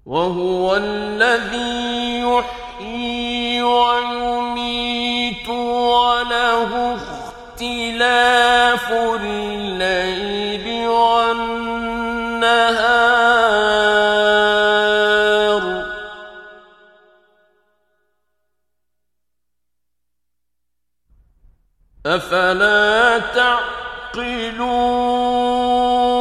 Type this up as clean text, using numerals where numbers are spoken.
وهو الذي يحيي ويميت وله اختلاف الليل والنهار أفلا تعقلون